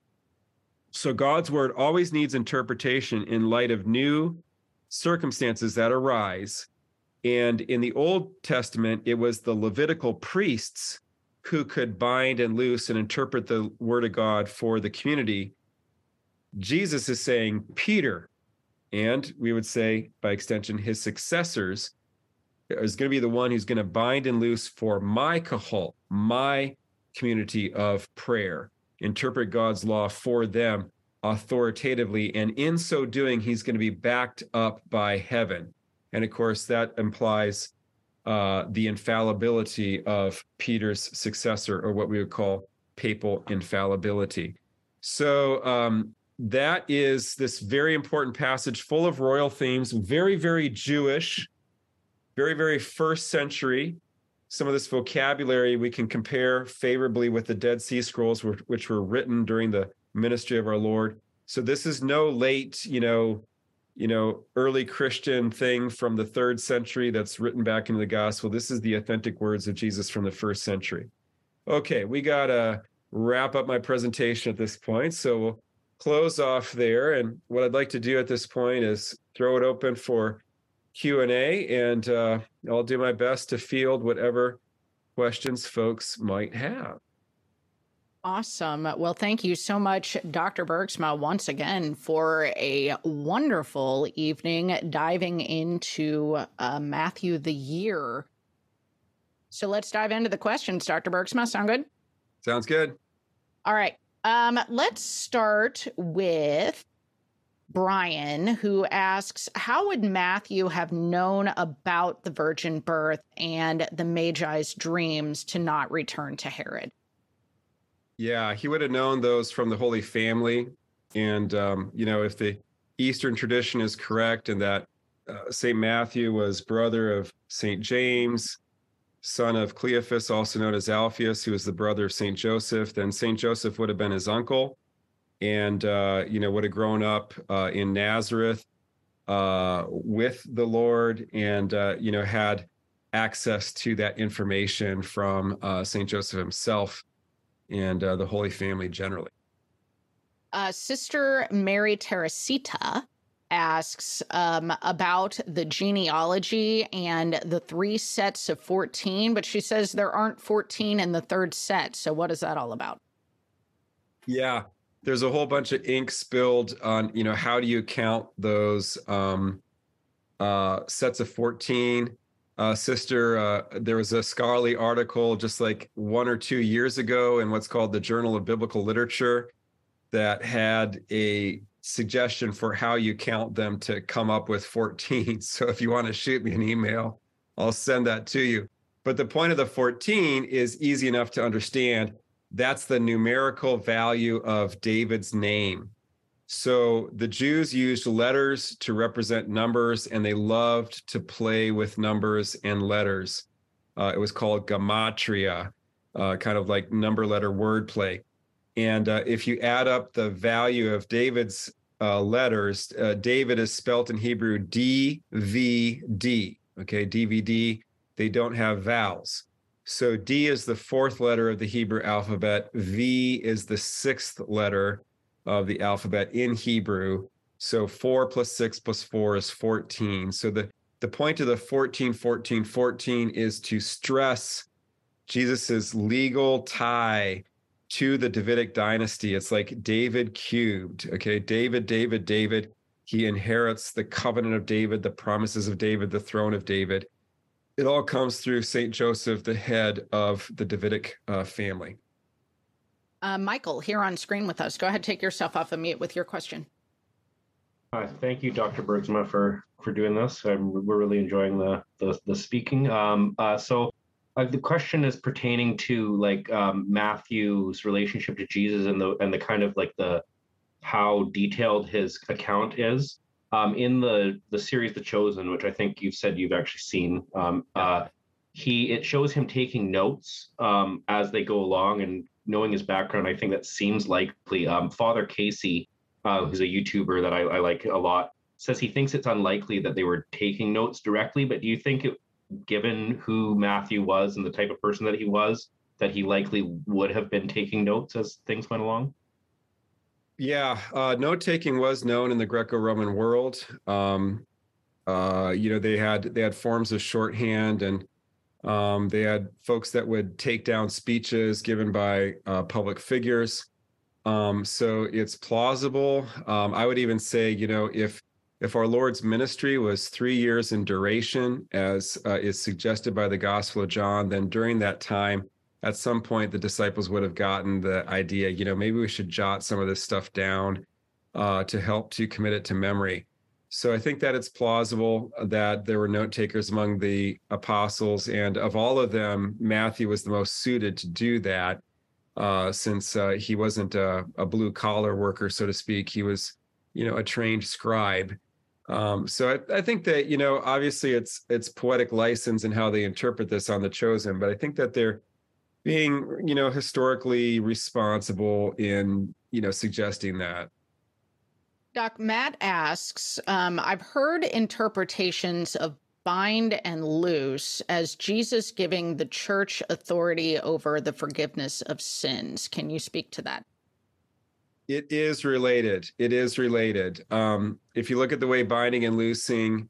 So God's word always needs interpretation in light of new circumstances that arise. And in the Old Testament, it was the Levitical priests who could bind and loose and interpret the word of God for the community. Jesus is saying Peter, and we would say by extension his successors, is going to be the one who's going to bind and loose for my kahal, my community of prayer, interpret God's law for them authoritatively. And in so doing, he's going to be backed up by heaven. And of course, that implies uh, the infallibility of Peter's successor, or what we would call papal infallibility. So um, that is this very important passage full of royal themes, very, very Jewish, very, very first century. Some of this vocabulary we can compare favorably with the Dead Sea Scrolls, which were written during the ministry of our Lord. So this is no late, you know, you know, early Christian thing from the third century that's written back into the gospel. This is the authentic words of Jesus from the first century. Okay, we got to wrap up my presentation at this point. So we'll close off there. And what I'd like to do at this point is throw it open for Q and A, and uh, I'll do my best to field whatever questions folks might have. Awesome. Well, thank you so much, Doctor Bergsma, once again for a wonderful evening diving into uh, Matthew the year. So let's dive into the questions, Doctor Bergsma. Sound good? Sounds good. All right. Um, let's start with Brian, who asks, how would Matthew have known about the virgin birth and the Magi's dreams to not return to Herod? Yeah, he would have known those from the Holy Family. And, um, you know, if the Eastern tradition is correct and that uh, Saint Matthew was brother of Saint James, son of Cleophas, also known as Alphaeus, who was the brother of Saint Joseph, then Saint Joseph would have been his uncle and, uh, you know, would have grown up uh, in Nazareth uh, with the Lord and, uh, you know, had access to that information from uh, Saint Joseph himself and uh, the Holy Family generally. Uh, Sister Mary Teresita asks um, about the genealogy and the three sets of fourteen, but she says there aren't fourteen in the third set. So what is that all about? Yeah, there's a whole bunch of ink spilled on, you know, how do you count those um, uh, sets of fourteen? Uh, sister, uh, there was a scholarly article just like one or two years ago in what's called the Journal of Biblical Literature that had a suggestion for how you count them to come up with fourteen. So if you want to shoot me an email, I'll send that to you. But the point of the fourteen is easy enough to understand. That's the numerical value of David's name. So the Jews used letters to represent numbers, and they loved to play with numbers and letters. Uh, it was called gematria, uh, kind of like number letter wordplay. And uh, if you add up the value of David's uh, letters, uh, David is spelt in Hebrew D V D. Okay, D V D, they don't have vowels. So D is the fourth letter of the Hebrew alphabet. V is the sixth letter of the alphabet in Hebrew. So four plus six plus four is fourteen. So the the point of the fourteen, fourteen, fourteen is to stress Jesus's legal tie to the Davidic dynasty. It's like David cubed, okay? David, David, David. He inherits the covenant of David, the promises of David, the throne of David. It all comes through Saint Joseph, the head of the Davidic uh, family. Uh, Michael, here on screen with us. Go ahead, take yourself off of mute with your question. Uh, thank you, Doctor Bergsma, for for doing this. I'm, we're really enjoying the the, the speaking. Um, uh, so uh, the question is pertaining to like um, Matthew's relationship to Jesus and the and the kind of like the how detailed his account is um, in the the series The Chosen, which I think you've said you've actually seen. Um, uh, he it shows him taking notes um, as they go along, and knowing his background, I think that seems likely. Um, Father Casey, Uh, who's a YouTuber that I, I like a lot, says he thinks it's unlikely that they were taking notes directly. But do you think, it, given who Matthew was and the type of person that he was, that he likely would have been taking notes as things went along? Yeah, uh, note-taking was known in the Greco-Roman world. Um, uh, you know, they had they had forms of shorthand, and um, they had folks that would take down speeches given by uh, public figures. Um, so it's plausible. Um, I would even say, you know, if if our Lord's ministry was three years in duration, as uh, is suggested by the Gospel of John, then during that time, at some point, the disciples would have gotten the idea, you know, maybe we should jot some of this stuff down uh, to help to commit it to memory. So I think that it's plausible that there were note takers among the apostles, and of all of them, Matthew was the most suited to do that. Uh, since uh, he wasn't a, a blue collar worker, so to speak, he was, you know, a trained scribe. Um, so I, I think that, you know, obviously it's it's poetic license in how they interpret this on The Chosen, but I think that they're being, you know, historically responsible in, you know, suggesting that. Doc, Matt asks, um, I've heard interpretations of bind and loose as Jesus giving the church authority over the forgiveness of sins. Can you speak to that? It is related. It is related. Um, if you look at the way binding and loosing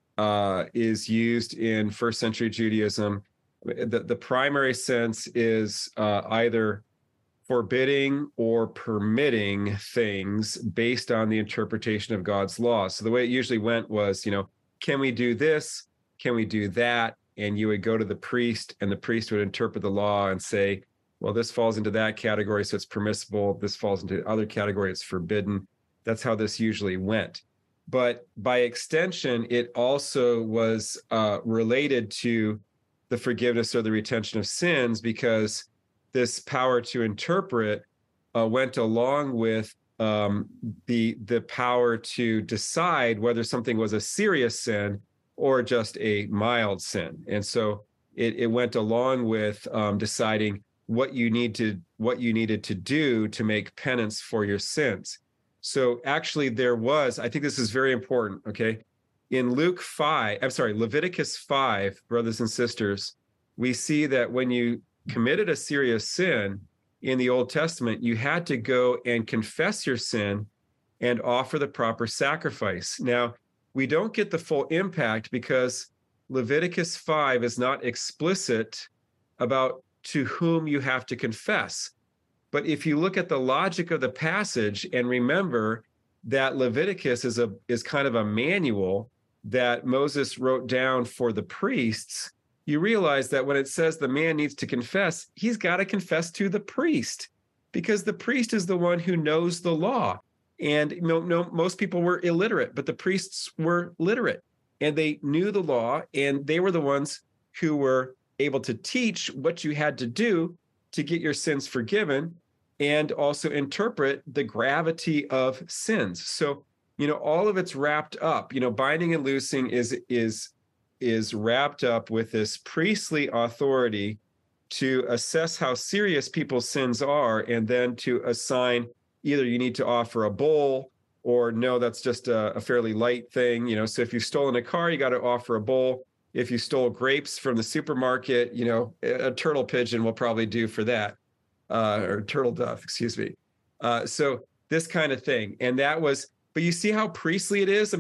uh, is used in first century Judaism, the, the primary sense is uh, either forbidding or permitting things based on the interpretation of God's law. So the way it usually went was, you know, can we do this? Can we do that? And you would go to the priest, and the priest would interpret the law and say, well, this falls into that category, so it's permissible. This falls into the other category, it's forbidden. That's how this usually went. But by extension, it also was uh, related to the forgiveness or the retention of sins, because this power to interpret uh, went along with um, the the power to decide whether something was a serious sin or just a mild sin. And so it, it went along with um, deciding what you need to what you needed to do to make penance for your sins. So actually there was, I think this is very important, okay? In Luke five, I'm sorry, Leviticus five, brothers and sisters, we see that when you committed a serious sin in the Old Testament, you had to go and confess your sin and offer the proper sacrifice. Now, we don't get the full impact because Leviticus five is not explicit about to whom you have to confess. But if you look at the logic of the passage and remember that Leviticus is a is kind of a manual that Moses wrote down for the priests, you realize that when it says the man needs to confess, he's got to confess to the priest, because the priest is the one who knows the law. And you know, no, most people were illiterate, but the priests were literate, and they knew the law, and they were the ones who were able to teach what you had to do to get your sins forgiven, and also interpret the gravity of sins. So, you know, all of it's wrapped up. You know, binding and loosing is is is wrapped up with this priestly authority to assess how serious people's sins are, and then to assign either you need to offer a bowl, or no, that's just a, a fairly light thing. You know, so if you've stolen a car, you got to offer a bowl. If you stole grapes from the supermarket, you know, a, a turtle pigeon will probably do for that, uh, or turtle dove, excuse me. Uh, so this kind of thing. And that was, but you see how priestly it is? I mean,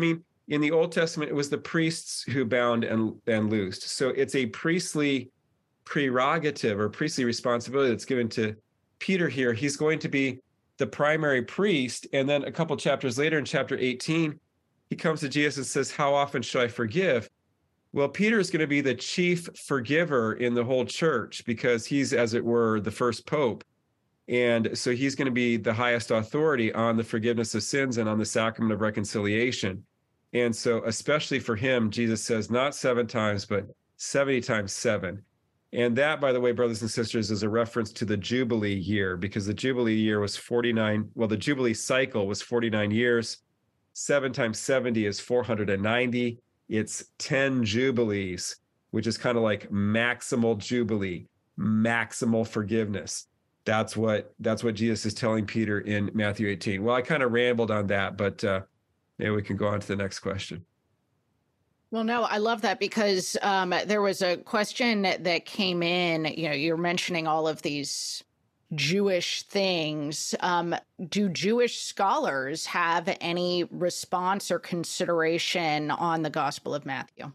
in the Old Testament, it was the priests who bound and, and loosed. So it's a priestly prerogative or priestly responsibility that's given to Peter here. He's going to be the primary priest. And then a couple chapters later in chapter eighteen, he comes to Jesus and says, how often shall I forgive? Well, Peter is going to be the chief forgiver in the whole church because he's, as it were, the first pope. And so he's going to be the highest authority on the forgiveness of sins and on the sacrament of reconciliation. And so especially for him, Jesus says not seven times, but seventy times seven. And that, by the way, brothers and sisters, is a reference to the Jubilee year, because the Jubilee year was forty-nine. Well, the Jubilee cycle was forty-nine years. Seven times seventy is four hundred ninety. It's ten Jubilees, which is kind of like maximal Jubilee, maximal forgiveness. That's what that's what Jesus is telling Peter in Matthew eighteen. Well, I kind of rambled on that, but uh, maybe we can go on to the next question. Well, no, I love that because um, there was a question that came in. You know, you're mentioning all of these Jewish things. Um, do Jewish scholars have any response or consideration on the Gospel of Matthew?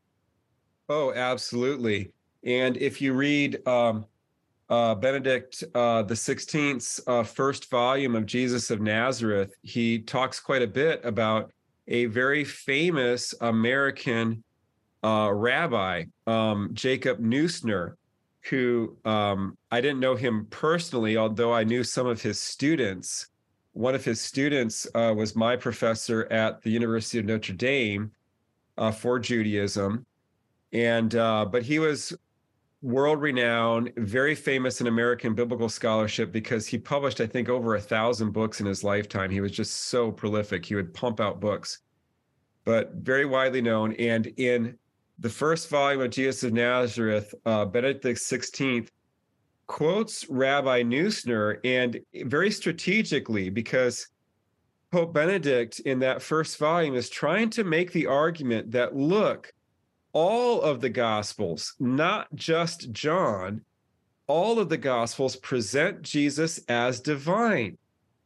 Oh, absolutely. And if you read um, uh, Benedict uh, the sixteenth's uh, first volume of Jesus of Nazareth, he talks quite a bit about a very famous American uh, rabbi, um, Jacob Neusner, who um, I didn't know him personally, although I knew some of his students. One of his students uh, was my professor at the University of Notre Dame uh, for Judaism. And uh, but he was world-renowned, very famous in American biblical scholarship because he published, I think, over a thousand books in his lifetime. He was just so prolific. He would pump out books, but very widely known. And in the first volume of Jesus of Nazareth, uh, Benedict the sixteenth quotes Rabbi Neusner, and very strategically, because Pope Benedict in that first volume is trying to make the argument that, look, all of the Gospels, not just John, all of the Gospels present Jesus as divine.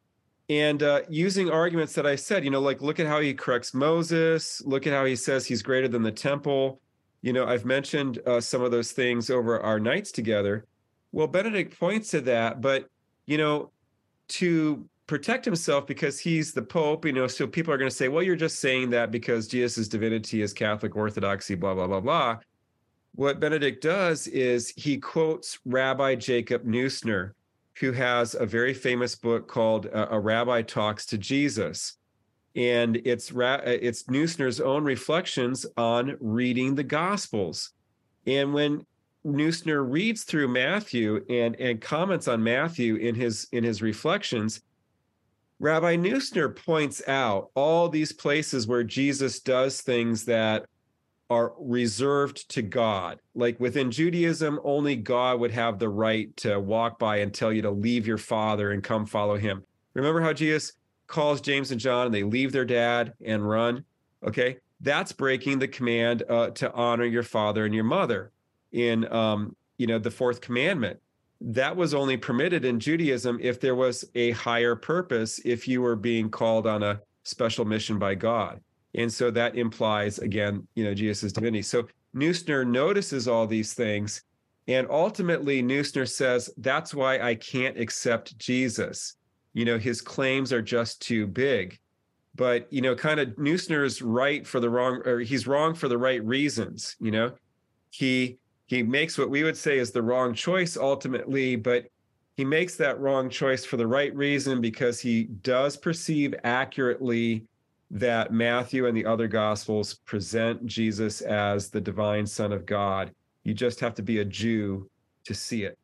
And uh, using arguments that I said, you know, like, look at how he corrects Moses, look at how he says he's greater than the temple. You know, I've mentioned uh, some of those things over our nights together. Well, Benedict points to that, but, you know, to protect himself because he's the Pope, you know, so people are going to say, well, you're just saying that because Jesus' divinity is Catholic orthodoxy, blah, blah, blah, blah. What Benedict does is he quotes Rabbi Jacob Neusner, who has a very famous book called uh, A Rabbi Talks to Jesus. And it's, Ra- it's Neusner's own reflections on reading the Gospels. And when Neusner reads through Matthew and, and comments on Matthew in his, in his reflections, Rabbi Neusner points out all these places where Jesus does things that are reserved to God. Like within Judaism, only God would have the right to walk by and tell you to leave your father and come follow him. Remember how Jesus calls James and John and they leave their dad and run? Okay, that's breaking the command uh, to honor your father and your mother in, um, you know, the fourth commandment. That was only permitted in Judaism if there was a higher purpose, if you were being called on a special mission by God. And so that implies, again, you know, Jesus' divinity. So Neusner notices all these things. And ultimately, Neusner says, that's why I can't accept Jesus. You know, his claims are just too big. But, you know, kind of Neusner's right for the wrong, or he's wrong for the right reasons. You know, he he makes what we would say is the wrong choice ultimately, but he makes that wrong choice for the right reason because he does perceive accurately that Matthew and the other Gospels present Jesus as the divine Son of God. You just have to be a Jew to see it.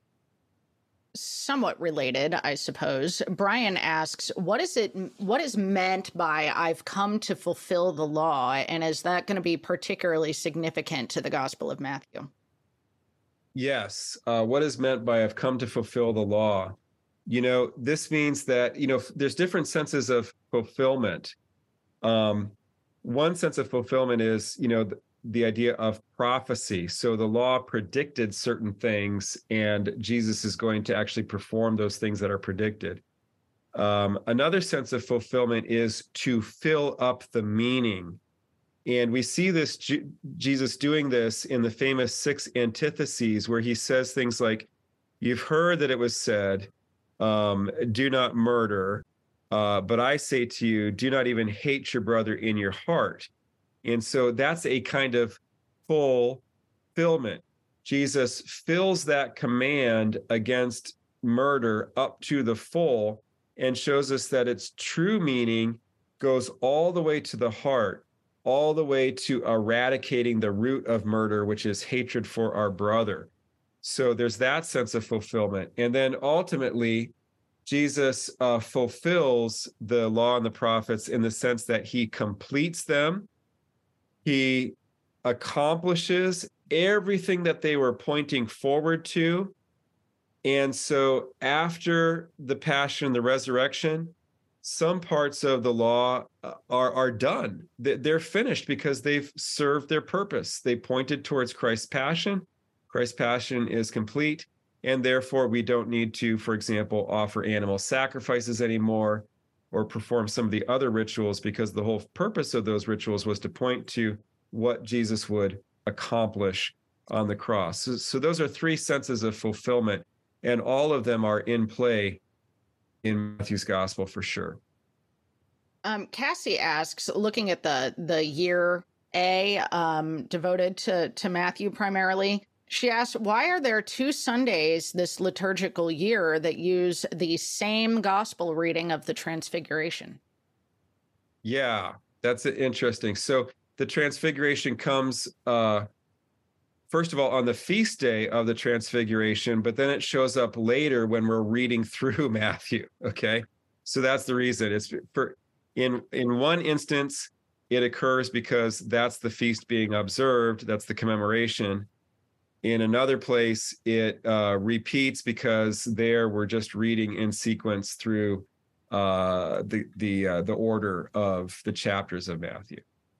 Somewhat related, I suppose. Brian asks, what is it, what is meant by I've come to fulfill the law? And is that going to be particularly significant to the Gospel of Matthew? Yes. Uh, what is meant by I've come to fulfill the law? You know, this means that, you know, there's different senses of fulfillment. Um, one sense of fulfillment is, you know, the, the idea of prophecy. So the law predicted certain things, and Jesus is going to actually perform those things that are predicted. Um, another sense of fulfillment is to fill up the meaning. And we see this J- Jesus doing this in the famous six antitheses, where he says things like, you've heard that it was said, um, do not murder, uh, but I say to you, do not even hate your brother in your heart. And so that's a kind of fulfillment. Jesus fills that command against murder up to the full and shows us that its true meaning goes all the way to the heart, all the way to eradicating the root of murder, which is hatred for our brother. So there's that sense of fulfillment. And then ultimately, Jesus uh, fulfills the law and the prophets in the sense that he completes them. He accomplishes everything that they were pointing forward to. And so after the passion, the resurrection, some parts of the law are, are done. They're finished because they've served their purpose. They pointed towards Christ's passion. Christ's passion is complete, and therefore we don't need to, for example, offer animal sacrifices anymore or perform some of the other rituals, because the whole purpose of those rituals was to point to what Jesus would accomplish on the cross. So, so those are three senses of fulfillment, and all of them are in play in Matthew's gospel for sure. Um, Cassie asks, looking at the the year A um, devoted to, to Matthew primarily, she asks, why are there two Sundays this liturgical year that use the same gospel reading of the Transfiguration? Yeah, that's interesting. So the Transfiguration comes, uh, first of all, on the feast day of the Transfiguration, but then it shows up later when we're reading through Matthew, okay? So that's the reason. It's for in in one instance, it occurs because that's the feast being observed, that's the commemoration. In another place, it uh, repeats because there we're just reading in sequence through uh, the the uh, the order of the chapters of Matthew.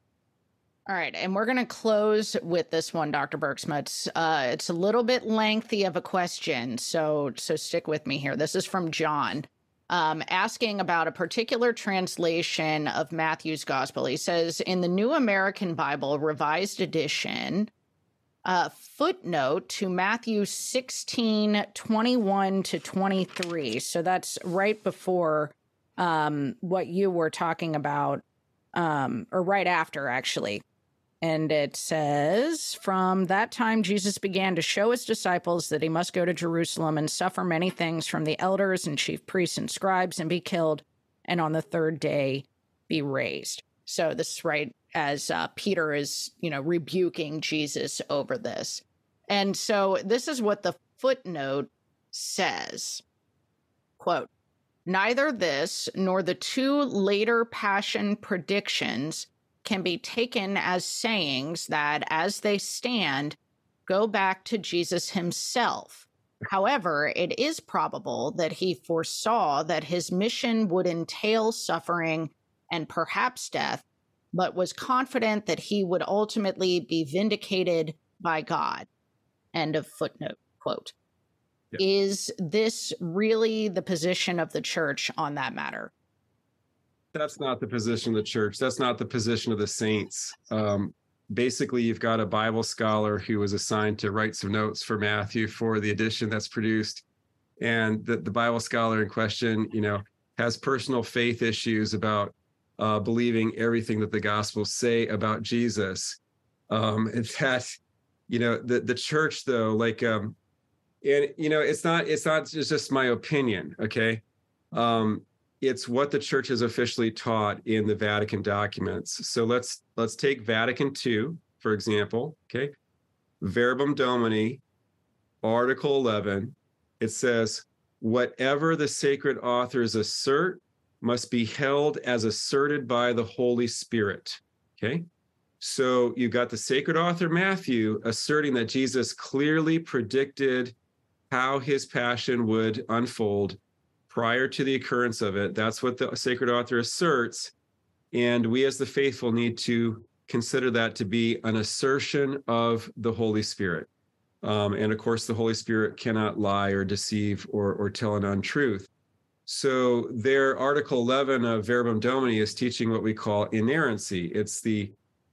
All right, and we're going to close with this one, Doctor Bergsma. It's, uh, it's a little bit lengthy of a question, so so stick with me here. This is from John, um, asking about a particular translation of Matthew's Gospel. He says, in the New American Bible, Revised Edition, uh, footnote to Matthew sixteen, twenty-one to twenty-three. So that's right before um, what you were talking about, um, or right after, actually. And it says, from that time, Jesus began to show his disciples that he must go to Jerusalem and suffer many things from the elders and chief priests and scribes and be killed, and on the third day be raised. So this is right as uh, Peter is, you know, rebuking Jesus over this. And so this is what the footnote says. Quote, neither this nor the two later passion predictions can be taken as sayings that, as they stand, go back to Jesus himself. However, it is probable that he foresaw that his mission would entail suffering and perhaps death, but was confident that he would ultimately be vindicated by God. End of footnote. Quote. Yeah. Is this really the position of the church on that matter? That's not the position of the church. That's not the position of the saints. Um, basically, you've got a Bible scholar who was assigned to write some notes for Matthew for the edition that's produced. And the, the Bible scholar in question, you know, has personal faith issues about uh, believing everything that the Gospels say about Jesus. Um, and that, you know, the, the church, though, like, um, and, you know, it's not, it's not it's just my opinion, okay? Um, It's what the church has officially taught in the Vatican documents. So let's let's take Vatican Two, for example, okay? Verbum Domini, Article eleven, it says, whatever the sacred authors assert must be held as asserted by the Holy Spirit, okay? So you've got the sacred author Matthew asserting that Jesus clearly predicted how his passion would unfold prior to the occurrence of it. That's what the sacred author asserts. And we as the faithful need to consider that to be an assertion of the Holy Spirit. Um, and of course, the Holy Spirit cannot lie or deceive or, or tell an untruth. So their Article eleven of Verbum Domini is teaching what we call inerrancy. It's the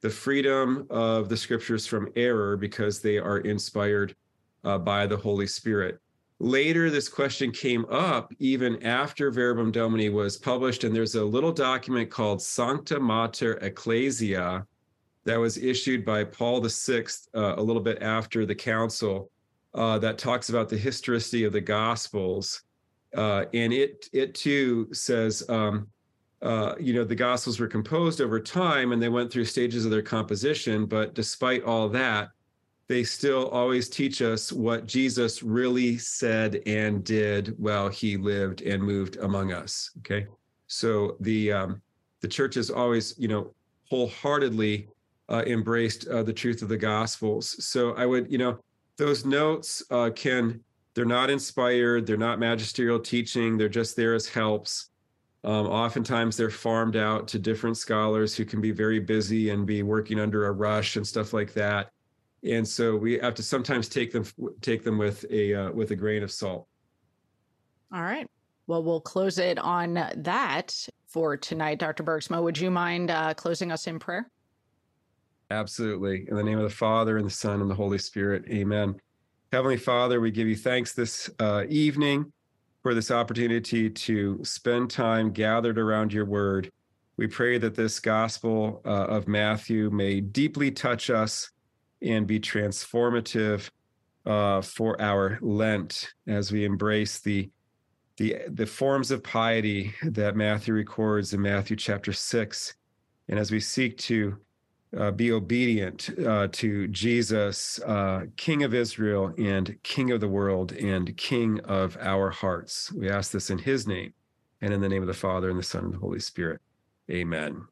the freedom of the scriptures from error because they are inspired uh, by the Holy Spirit. Later, this question came up even after Verbum Domini was published, and there's a little document called Sancta Mater Ecclesia that was issued by Paul the Sixth uh, a little bit after the council uh, that talks about the historicity of the Gospels. Uh, and it, it too says, um, uh, you know, the Gospels were composed over time and they went through stages of their composition, but despite all that, they still always teach us what Jesus really said and did while he lived and moved among us. Okay, so the um, the church has always, you know, wholeheartedly uh, embraced uh, the truth of the Gospels. So I would, you know, those notes uh, can they're not inspired, they're not magisterial teaching, they're just there as helps. Um, oftentimes they're farmed out to different scholars who can be very busy and be working under a rush and stuff like that. And so we have to sometimes take them take them with a uh, with a grain of salt. All right. Well, we'll close it on that for tonight. Doctor Bergsma, would you mind uh, closing us in prayer? Absolutely. In the name of the Father, and the Son, and the Holy Spirit. Amen. Heavenly Father, we give you thanks this uh, evening for this opportunity to spend time gathered around your word. We pray that this gospel uh, of Matthew may deeply touch us and be transformative uh, for our Lent as we embrace the, the, the forms of piety that Matthew records in Matthew chapter six. And as we seek to uh, be obedient uh, to Jesus, uh, King of Israel and King of the world and King of our hearts. We ask this in his name and in the name of the Father and the Son and the Holy Spirit. Amen.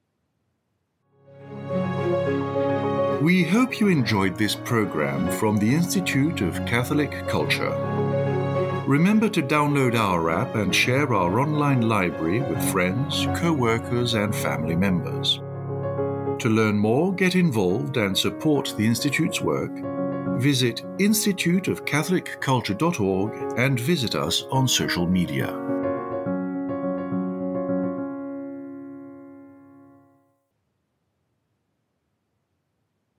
We hope you enjoyed this program from the Institute of Catholic Culture. Remember to download our app and share our online library with friends, co-workers, and family members. To learn more, get involved, and support the Institute's work, visit institute of catholic culture dot org and visit us on social media.